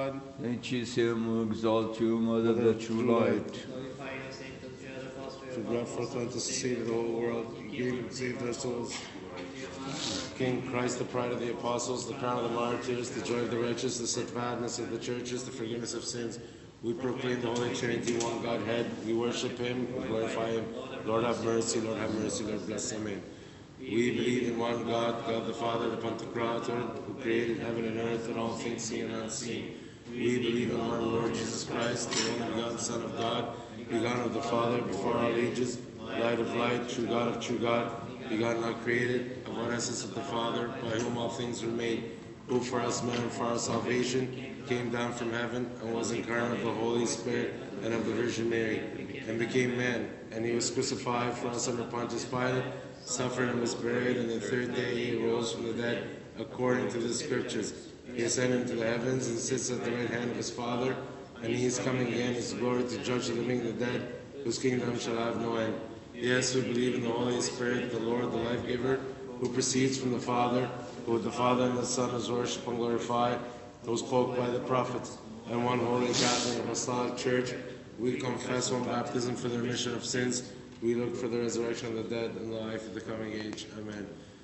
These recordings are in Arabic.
God. Teach him, exalt you, Mother of the true light. Glorifying the saints of the church, apostles, Who brought forth unto us the Savior of the whole world, He gave and saved our souls. King Christ, the pride of the apostles, the crown of the martyrs, the joy of the righteous, the steadfastness of the churches, the forgiveness of sins. We proclaim the Holy Trinity, one Godhead. We worship Him, we glorify Him. Lord have mercy, Lord have mercy, Lord bless. Amen. We believe in one God, God the Father, the Pantocrator, who created heaven and earth and all things seen and unseen. We believe in one Lord Jesus Christ, the only begotten Son of God, begotten of the Father before all ages, light of light, true God of true God, begotten not created, of one essence of the Father, by whom all things were made, who for us men and for our salvation came down from heaven and was incarnate of the Holy Spirit and of the Virgin Mary, and became man. And he was crucified for us under Pontius Pilate, suffered and was buried, and the third day he rose from the dead, according to the Scriptures. He ascended into the heavens and sits at the right hand of his Father, and he is coming again in his glory to judge the living and the dead, whose kingdom shall have no end. Yes, we believe in the Holy Spirit, the Lord, the life-giver, who proceeds from the Father, who with the Father and the Son is worshipped and glorified, who spoke by the prophets, and one holy Catholic Apostolic Church. We confess one baptism for the remission of sins. We look for the resurrection of the dead and the life of the coming age. Amen.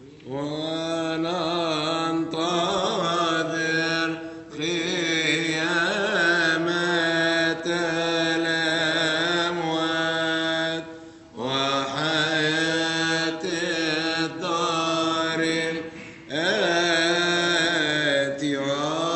وننتظر قيامة الأموات وحياة الدار الآتية.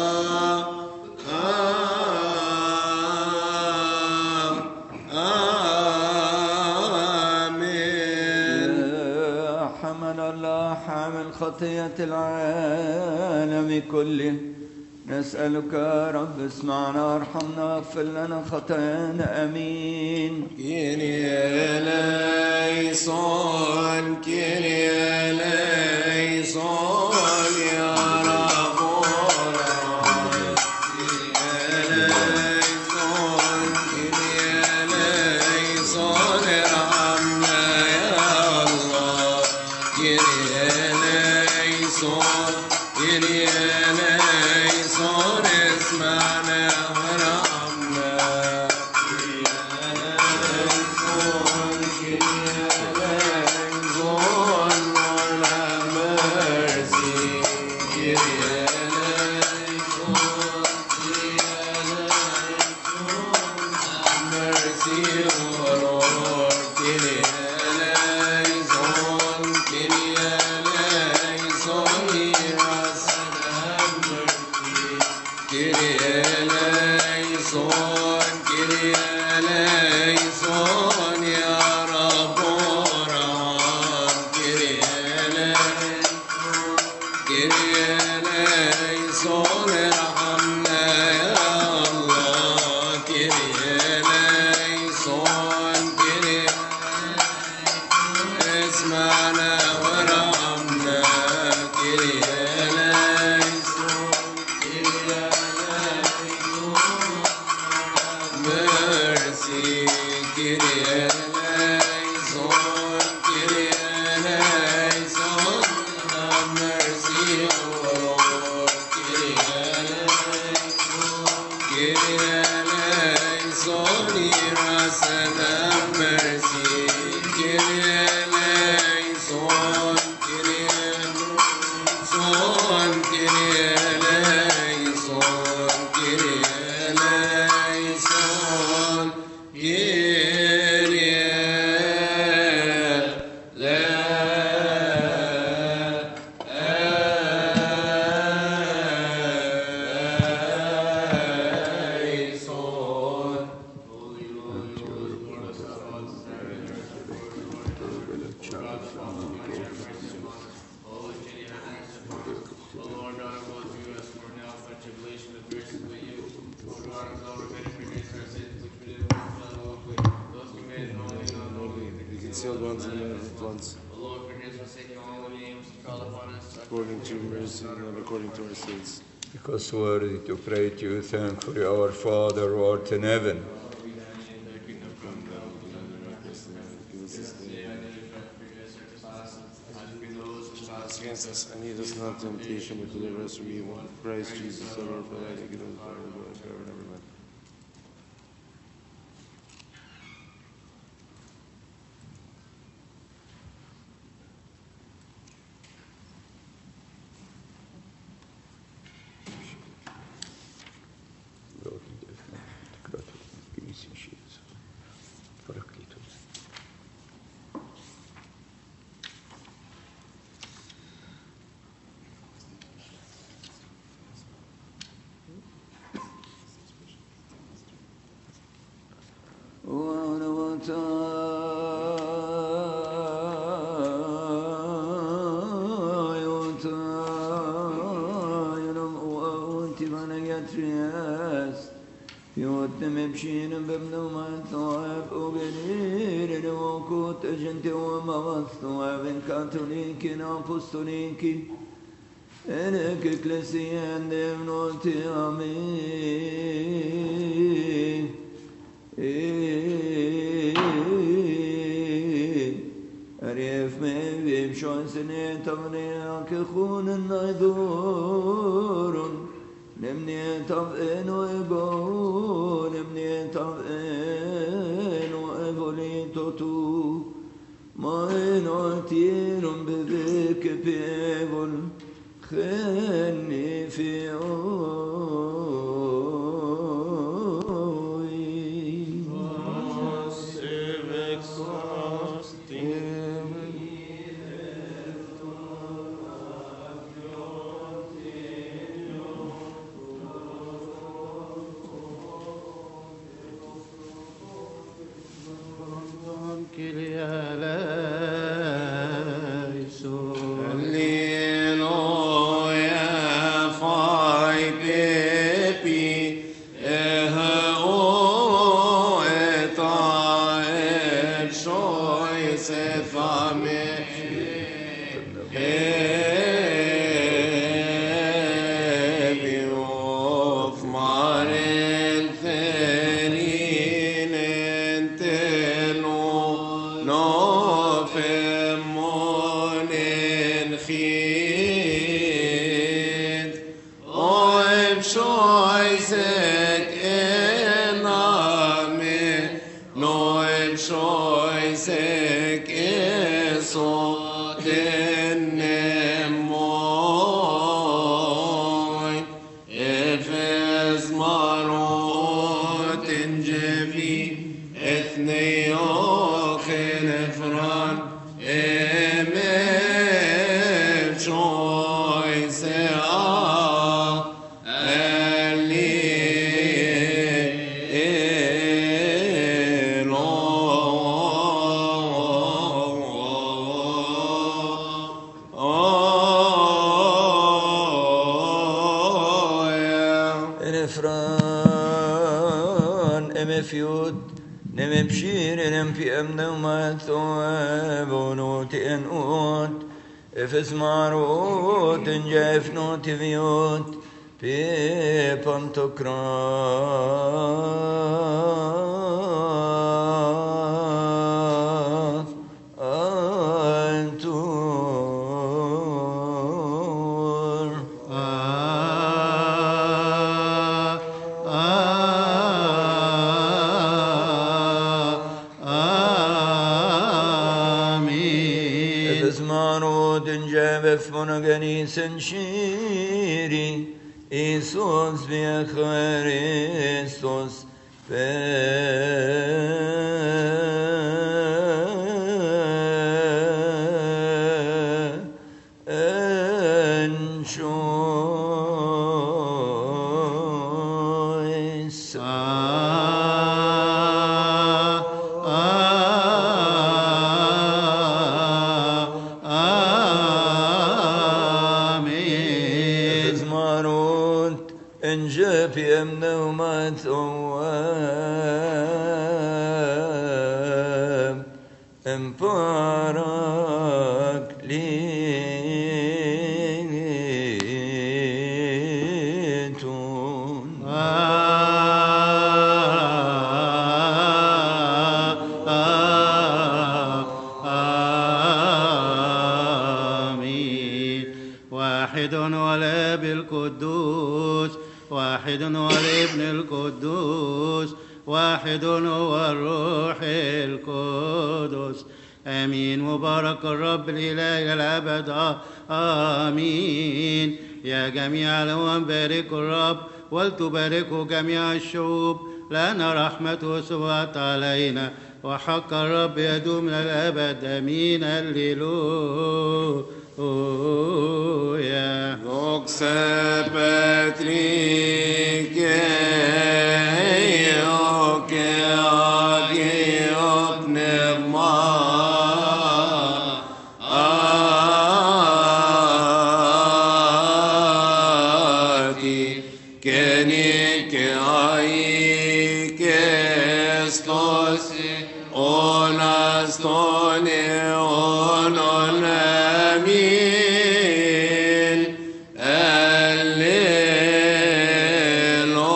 حامل خطية العالم كله، نسألك يا رب اسمعنا وارحمنا واغفر لنا خطايانا. آمين. Kyrie eleison, Kyrie eleison, ya Rabbona. Kyrie eleison, Kyrie eleison, irhamna ya Allah. Kyrie eleison, Kyrie eleison, اسمعنا وارحمنا. According to your mercy and not according to our sins. Because worthy to pray to you, thankfully, our Father who art in heaven. Against us, and lead us not into temptation, but deliver us from evil. Christ Jesus, our Lord, for thy kingdom, power, and glory. است يوتم بشين بابن ما تواب وبنين وكوت اجنت وما وستواب كاثوليكي نابوستوليكي انك اكليسيان ديمنوتي امين أريف من بيمشون سنة تغني كخون النايدور نمني طبئن وإبو نمني طبئن وإبولي توتو ما نوتين بذيك بيبول خلني في Efes marot en jef not viot pe pantocrat antur Monogani senshiri Isus via Christos واحد والابن القدوس واحد هو الروح القدس آمين. مبارك الرب الإله الأبد آمين. يا جميع الأمم باركوا الرب ولتباركوا جميع الشعوب لأن رحمته سبقت علينا وحق الرب يدوم للأبد آمين. هللويا. Doxa Patrice كنيك que hay que estos onastone onon amin Allelo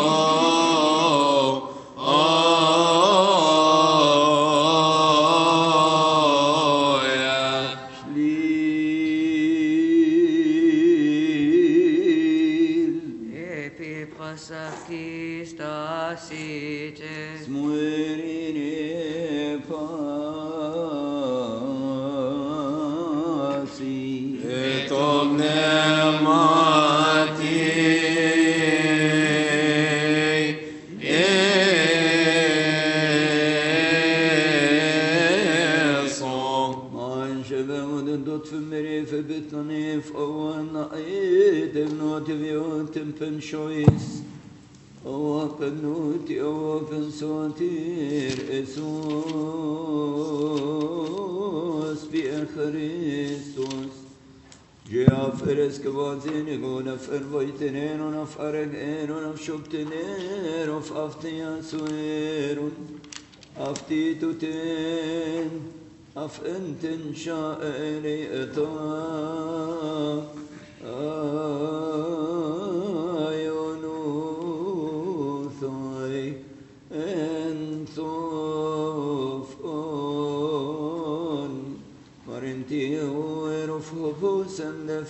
Choice, open nuti, open sotir, Esus, Pierre Christus, Geaferes Kavazin, Gona Fervoitenen, of Aragen, of Shoptener, of Aftiasuerun, Aftituten, of Enten Shaere Eta. Sendef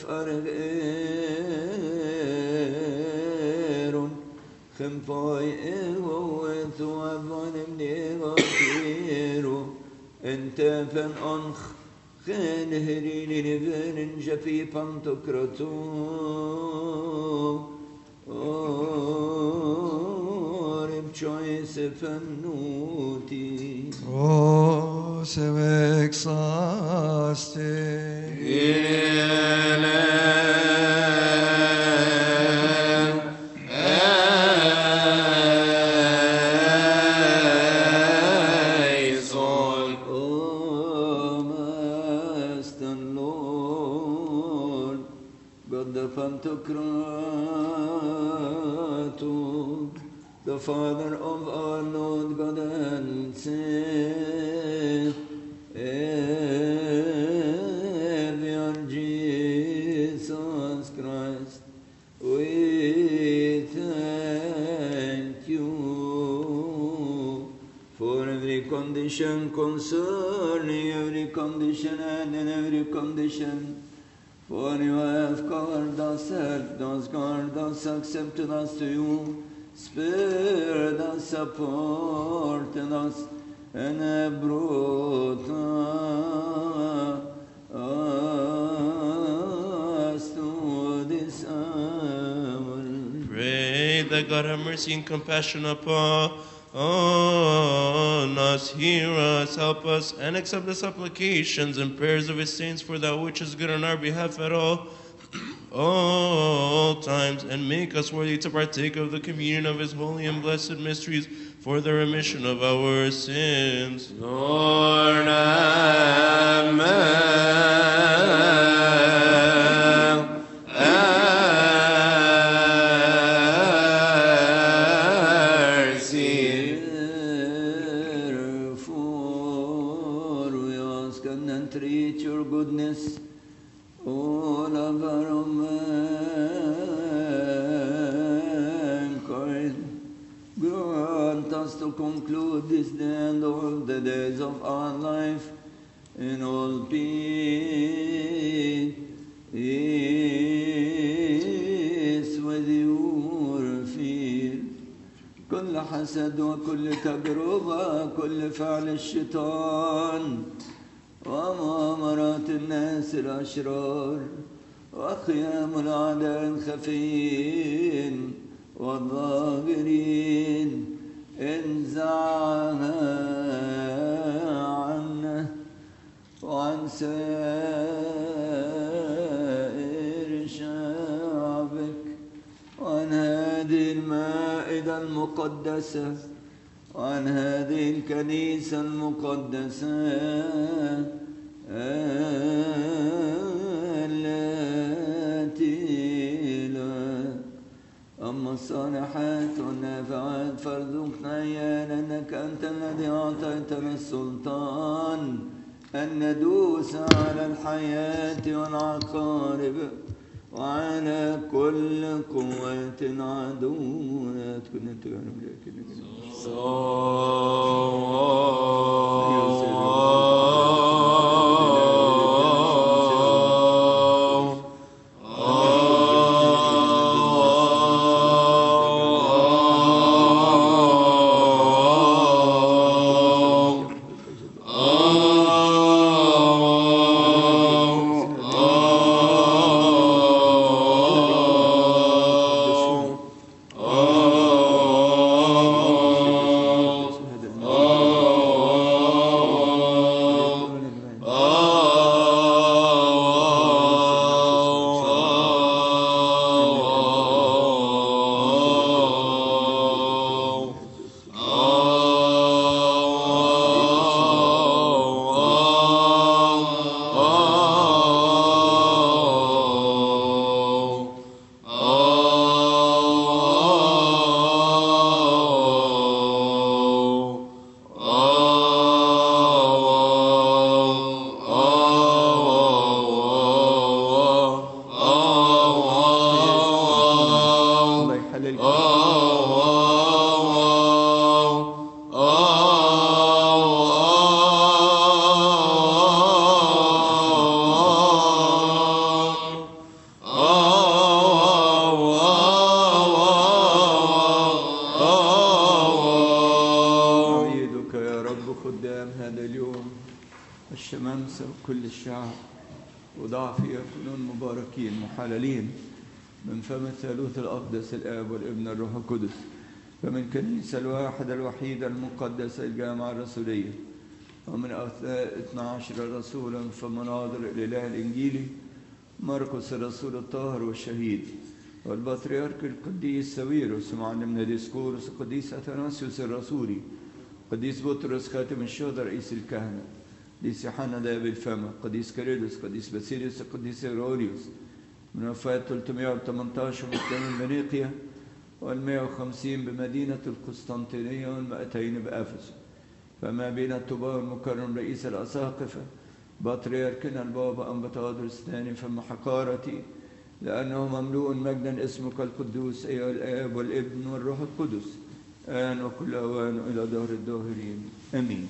argeron Khempai egoetu avanim negatiru Entefen anch Gen herini nivenin jafi pantokratu Orim choice pennuti O se vexaste The Father of our Lord God and Savior, Jesus Christ, we thank you for every condition concerning every condition and in every condition. For you have called us, helped us, guarded us, accepted us to you, spared us, supported us, and have brought us to this hour. Pray that God have mercy and compassion upon us, hear us, help us, and accept the supplications and prayers of his saints for that which is good on our behalf at all times, and make us worthy to partake of the communion of his holy and blessed mysteries for the remission of our sins. Lord, amen. Therefore, we ask and entreat your goodness, all of our mankind. Grant us to conclude this day and all the days of our life in all peace with your fear. كل حسد وكل تجربة كل فعل الشيطان ومؤامرات الناس الأشرار وخيام الأعداء الخفيين والظاهرين انزعها عنا وعن سائر شعبك وعن هذه المائدة المقدسة وعن هذه الكنيسة المقدسة التي لا وأما الصالحات والنافعات فارزقنا إياها لأنك أنت الذي أعطيتنا السلطان أن ندوس على الحياة والعقارب وعلى كل قوة عدونا. الشمامسة وكل الشعب وضعفي يكونون مباركين محللين من فم الثالوث الأقدس الآب والابن الروح القدس، فمن كنيسة الواحدة الوحيدة المقدسة الجامعة الرسولية، ومن 12 رسولا فمناظر الإله الإنجيلي مرقس الرسول الطاهر والشهيد، والبطريرك القديس ساويرس ومعلمنا ديسكورس، القديس أثناسيوس الرسولي، قديس بطرس خاتم الشهداء رئيس الكهنة، قديس يوحنا ذهب الفم، قديس كيرلس، قديس باسيليوس، القديس إيروريوس، من وفاة 318 من فينيقيا، وال150 بمدينة القسطنطينية، وال200 بأفسس. فما بين الطباء المكرم رئيس الأساقفة بطريركنا البابا أنبطاودروس الثاني فم حقارتي، لأنه مملوء مجدا اسمك القدوس أيها الآب والابن والروح القدس، آن وكل أوان إلى دهر الداهرين، آمين.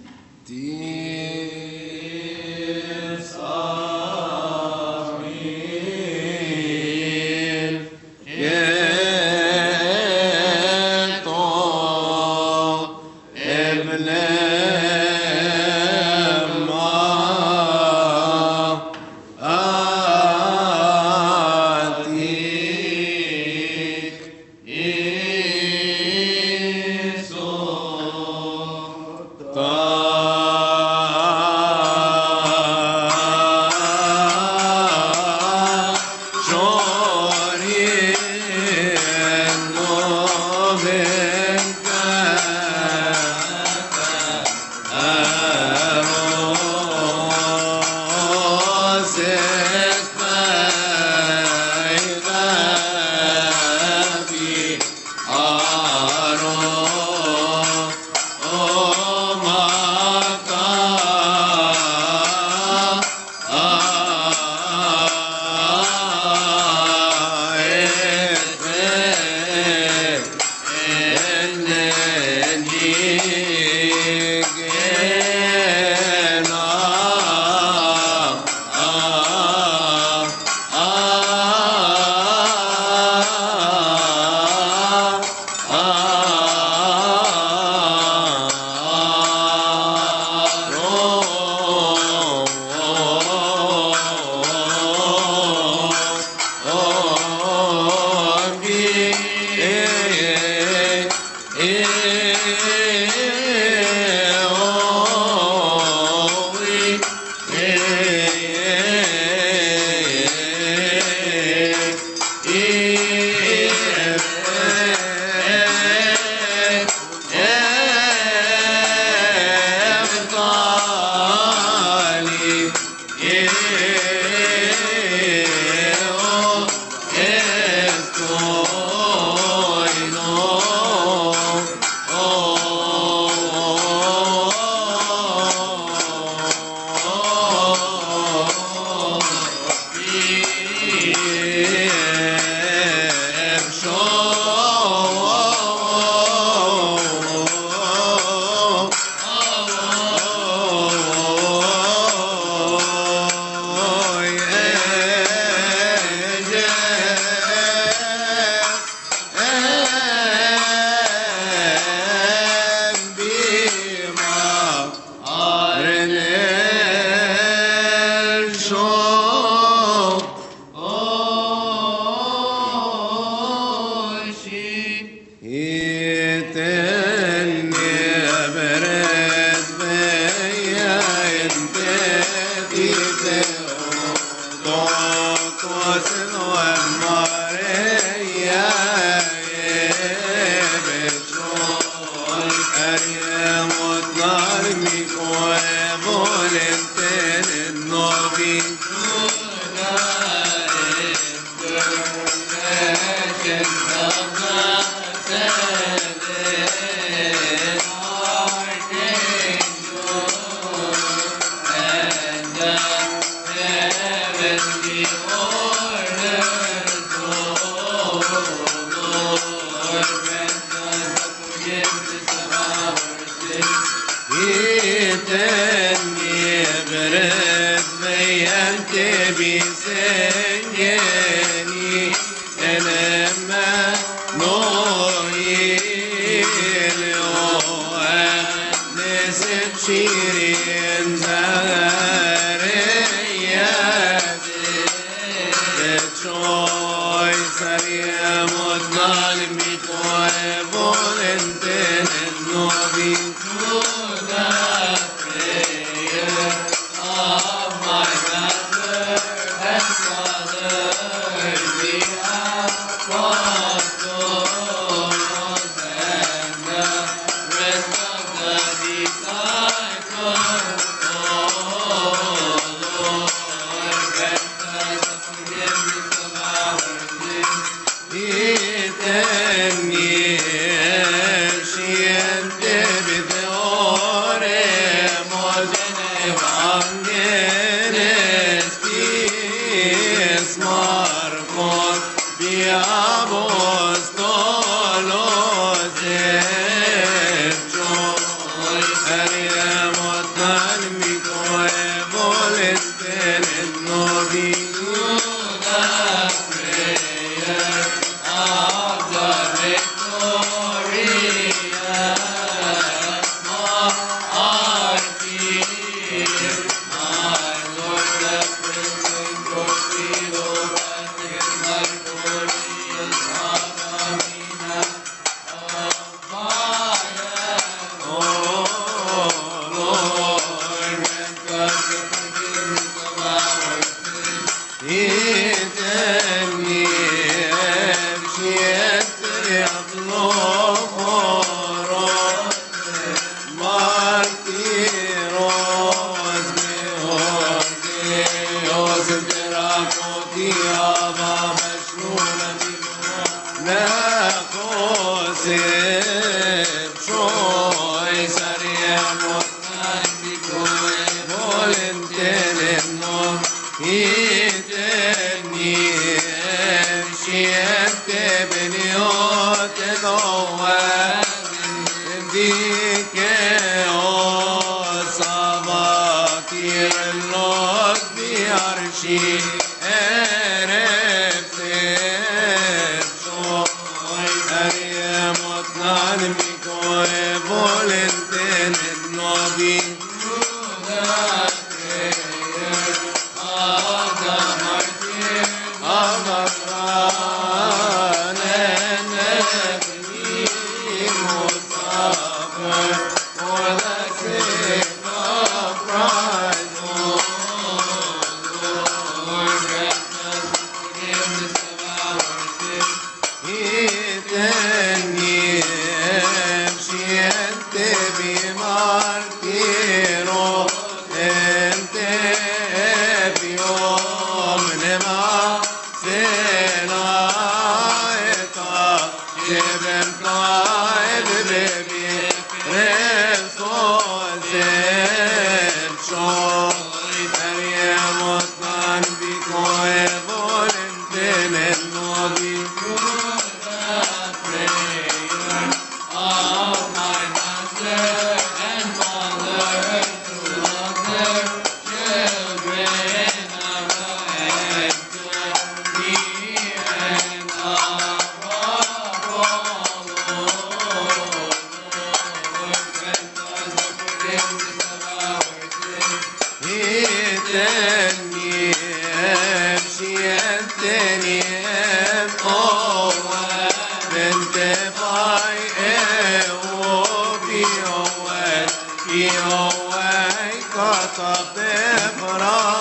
Yahweh, God of Abraham.